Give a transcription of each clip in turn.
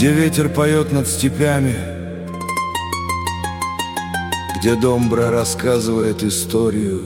Где ветер поет над степями, где домбра рассказывает историю.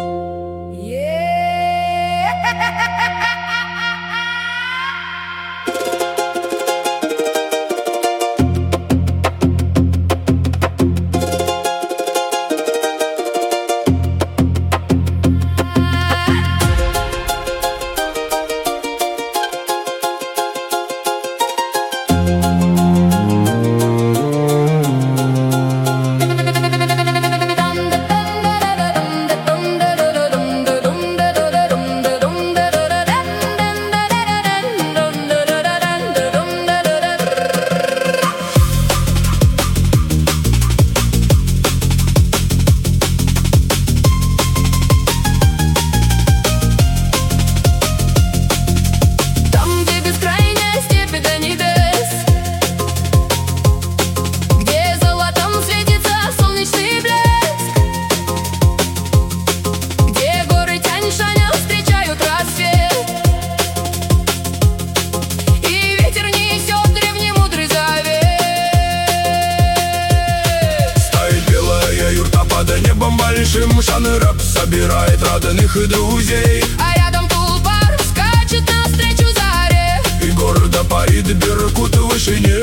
Большим шаны рэп собирает родных и друзей, а рядом тулпар скачет навстречу заре, и гордо парит Беркут в вышине.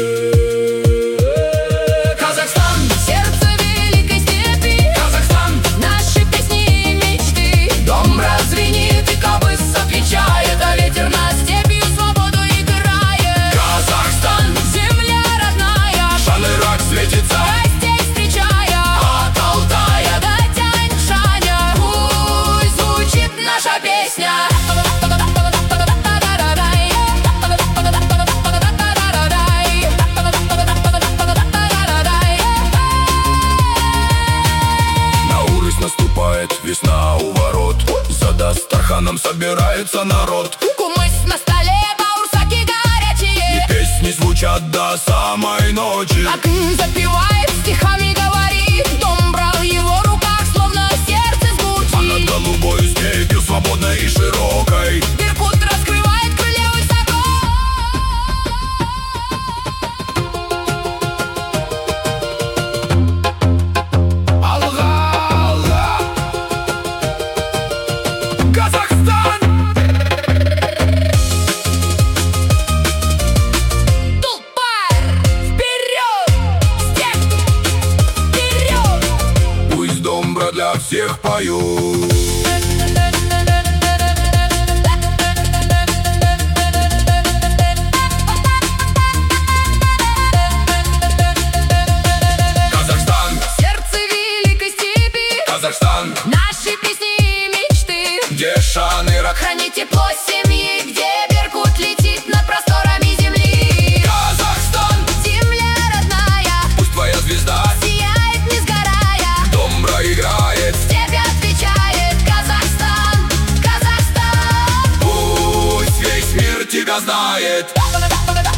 Казахстан, сердце великой степи, Казахстан, наши песни и мечты. домбра звенит и кобыс отвечает, а ветер На степью свободу играет. Казахстан, Земля родная, шаны рак светится, гостей встречая, от Алтая до Тянь-Шаня. Пусть звучит наша песня. на Урыс наступает весна у ворот, за Дастарханом собирается народ, Кумыс на столе, баурсаки горячие, песни звучат до самой ночи. Акын запевает, стихами говорит, домбра в его руках, словно сердце А над звучит. голубой степью свободной и широкой Беркут раскрывает крылья высоко. Алга-алга, Казахстан! Тулпар, вперед! Степь, вперед! Пусть домбра для всех поет. Казахстан, Сердце великой степи, Казахстан, наши песни и мечты. где шаны рак. Храни тепло семьи, где Беркут летит над просторами земли. Казахстан, Земля родная, пусть твоя звезда сияет, не сгорая. домбра играет, Степь отвечает: Казахстан, Казахстан. пусть весь мир тебя знает.